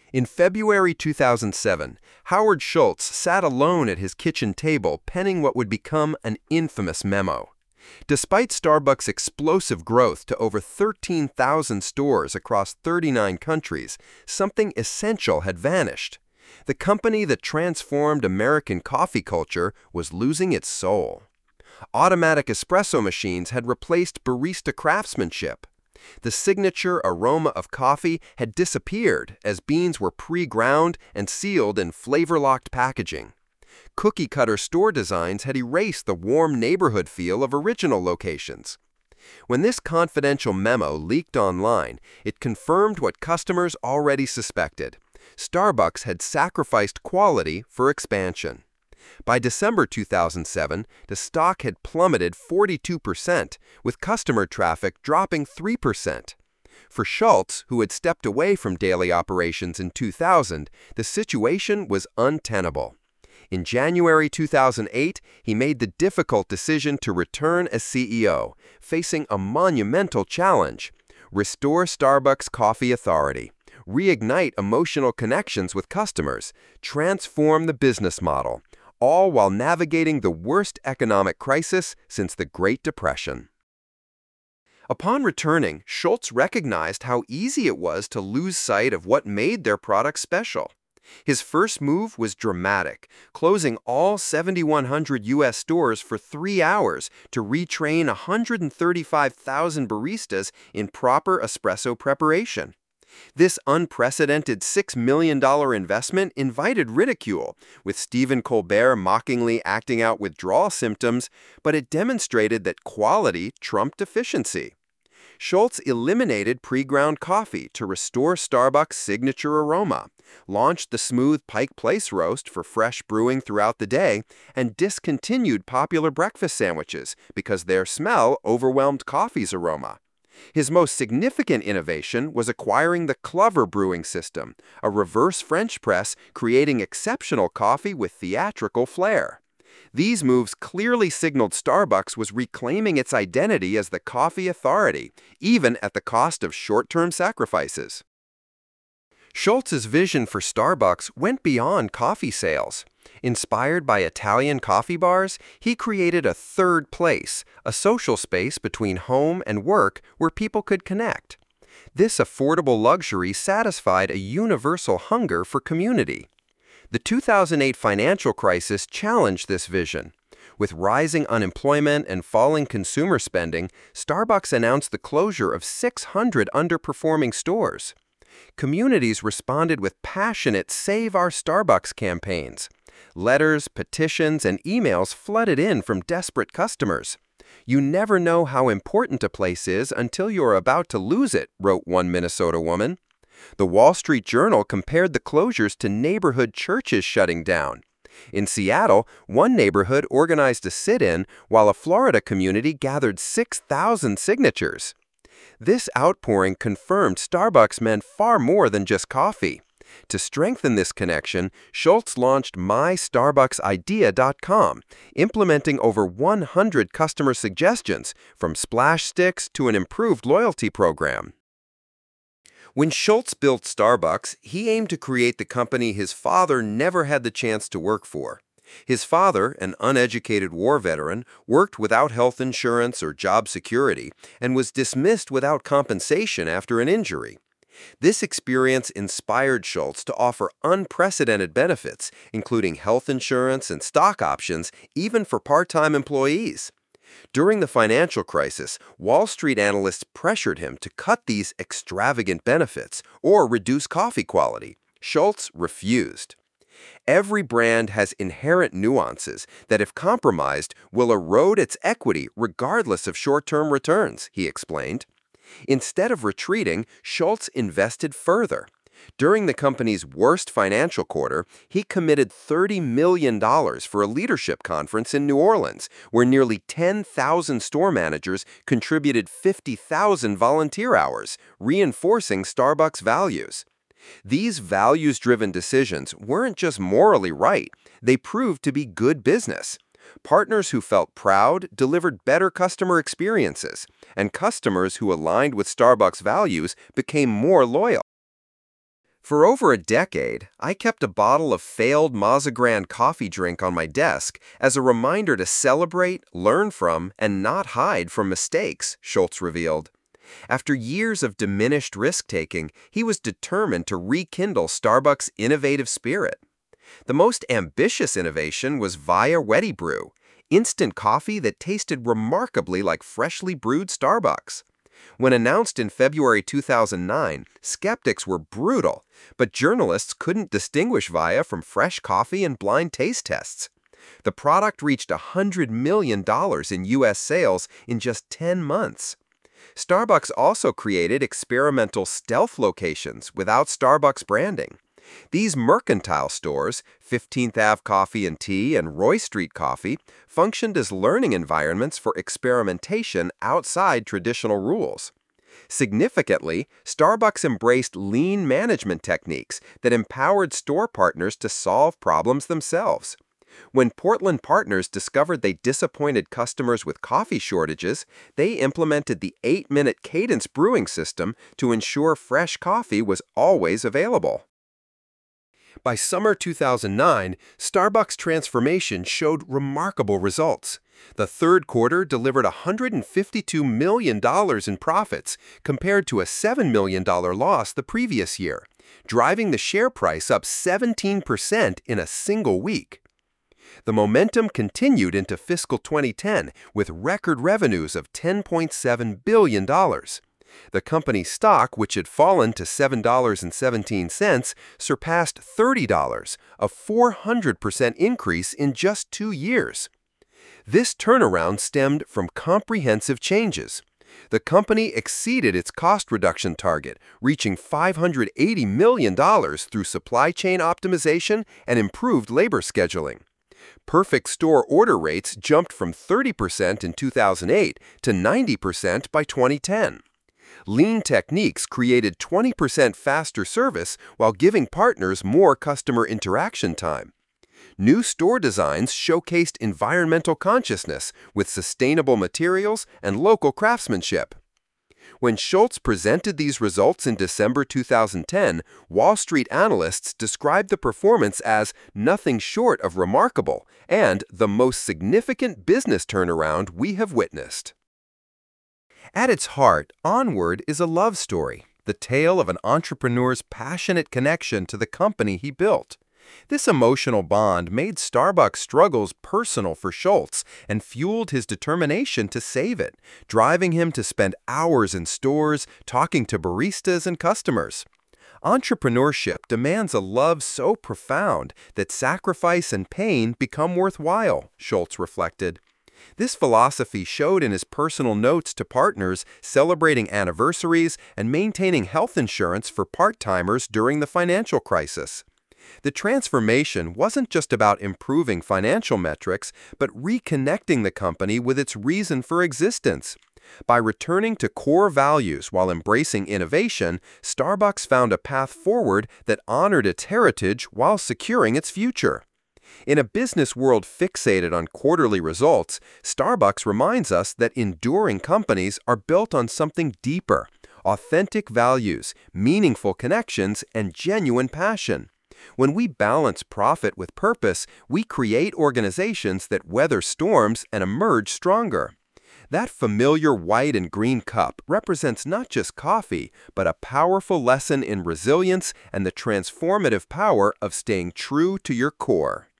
In February 2007, Howard Schultz sat alone at his kitchen table penning what would become an infamous memo. Despite Starbucks' explosive growth to over 13,000 stores across 39 countries, something essential had vanished. The company that transformed American coffee culture was losing its soul. Automatic espresso machines had replaced barista craftsmanship. The signature aroma of coffee had disappeared as beans were pre-ground and sealed in flavor-locked packaging. Cookie-cutter store designs had erased the warm neighborhood feel of original locations. When this confidential memo leaked online, it confirmed what customers already suspected. Starbucks had sacrificed quality for expansion. By December 2007, the stock had plummeted 42%, with customer traffic dropping 3%. For Schultz, who had stepped away from daily operations in 2000, the situation was untenable. In January 2008, he made the difficult decision to return as CEO, facing a monumental challenge: restore Starbucks Coffee Authority, reignite emotional connections with customers, transform the business model, all while navigating the worst economic crisis since the Great Depression. Upon returning, Schultz recognized how easy it was to lose sight of what made their product special. His first move was dramatic, closing all 7,100 U.S. stores for 3 hours to retrain 135,000 baristas in proper espresso preparation. This unprecedented $6 million investment invited ridicule, with Stephen Colbert mockingly acting out withdrawal symptoms, but it demonstrated that quality trumped efficiency. Schultz eliminated pre-ground coffee to restore Starbucks' signature aroma, launched the smooth Pike Place roast for fresh brewing throughout the day, and discontinued popular breakfast sandwiches because their smell overwhelmed coffee's aroma. His most significant innovation was acquiring the Clover brewing system, a reverse French press creating exceptional coffee with theatrical flair. These moves clearly signaled Starbucks was reclaiming its identity as the coffee authority, even at the cost of short-term sacrifices. Schultz's vision for Starbucks went beyond coffee sales. Inspired by Italian coffee bars, he created a third place, a social space between home and work where people could connect. This affordable luxury satisfied a universal hunger for community. The 2008 financial crisis challenged this vision. With rising unemployment and falling consumer spending, Starbucks announced the closure of 600 underperforming stores. Communities responded with passionate Save Our Starbucks campaigns. Letters, petitions, and emails flooded in from desperate customers. "You never know how important a place is until you're about to lose it," wrote one Minnesota woman. The Wall Street Journal compared the closures to neighborhood churches shutting down. In Seattle, one neighborhood organized a sit-in while a Florida community gathered 6,000 signatures. This outpouring confirmed Starbucks meant far more than just coffee. To strengthen this connection, Schultz launched MyStarbucksIdea.com, implementing over 100 customer suggestions, from splash sticks to an improved loyalty program. When Schultz built Starbucks, he aimed to create the company his father never had the chance to work for. His father, an uneducated war veteran, worked without health insurance or job security and was dismissed without compensation after an injury. This experience inspired Schultz to offer unprecedented benefits, including health insurance and stock options, even for part-time employees. During the financial crisis, Wall Street analysts pressured him to cut these extravagant benefits or reduce coffee quality. Schultz refused. "Every brand has inherent nuances that, if compromised, will erode its equity regardless of short-term returns," he explained. Instead of retreating, Schultz invested further. During the company's worst financial quarter, he committed $30 million for a leadership conference in New Orleans, where nearly 10,000 store managers contributed 50,000 volunteer hours, reinforcing Starbucks' values. These values-driven decisions weren't just morally right, they proved to be good business. Partners who felt proud delivered better customer experiences, and customers who aligned with Starbucks values became more loyal. For over a decade, I kept a bottle of failed Mazagran coffee drink on my desk as a reminder to celebrate, learn from, and not hide from mistakes, Schultz revealed. After years of diminished risk-taking, he was determined to rekindle Starbucks' innovative spirit. The most ambitious innovation was Via Ready Brew, instant coffee that tasted remarkably like freshly brewed Starbucks. When announced in February 2009, skeptics were brutal, but journalists couldn't distinguish Via from fresh coffee and blind taste tests. The product reached $100 million in U.S. sales in just 10 months. Starbucks also created experimental stealth locations without Starbucks branding. These mercantile stores, 15th Ave Coffee and Tea and Roy Street Coffee, functioned as learning environments for experimentation outside traditional rules. Significantly, Starbucks embraced lean management techniques that empowered store partners to solve problems themselves. When Portland partners discovered they disappointed customers with coffee shortages, they implemented the 8-minute cadence brewing system to ensure fresh coffee was always available. By summer 2009, Starbucks' transformation showed remarkable results. The third quarter delivered $152 million in profits compared to a $7 million loss the previous year, driving the share price up 17% in a single week. The momentum continued into fiscal 2010 with record revenues of $10.7 billion. The company's stock, which had fallen to $7.17, surpassed $30, a 400% increase in just 2 years. This turnaround stemmed from comprehensive changes. The company exceeded its cost reduction target, reaching $580 million through supply chain optimization and improved labor scheduling. Perfect store order rates jumped from 30% in 2008 to 90% by 2010. Lean techniques created 20% faster service while giving partners more customer interaction time. New store designs showcased environmental consciousness with sustainable materials and local craftsmanship. When Schultz presented these results in December 2010, Wall Street analysts described the performance as nothing short of remarkable and the most significant business turnaround we have witnessed. At its heart, Onward is a love story, the tale of an entrepreneur's passionate connection to the company he built. This emotional bond made Starbucks' struggles personal for Schultz and fueled his determination to save it, driving him to spend hours in stores talking to baristas and customers. Entrepreneurship demands a love so profound that sacrifice and pain become worthwhile, Schultz reflected. This philosophy showed in his personal notes to partners celebrating anniversaries and maintaining health insurance for part-timers during the financial crisis. The transformation wasn't just about improving financial metrics, but reconnecting the company with its reason for existence. By returning to core values while embracing innovation, Starbucks found a path forward that honored its heritage while securing its future. In a business world fixated on quarterly results, Starbucks reminds us that enduring companies are built on something deeper: authentic values, meaningful connections, and genuine passion. When we balance profit with purpose, we create organizations that weather storms and emerge stronger. That familiar white and green cup represents not just coffee, but a powerful lesson in resilience and the transformative power of staying true to your core.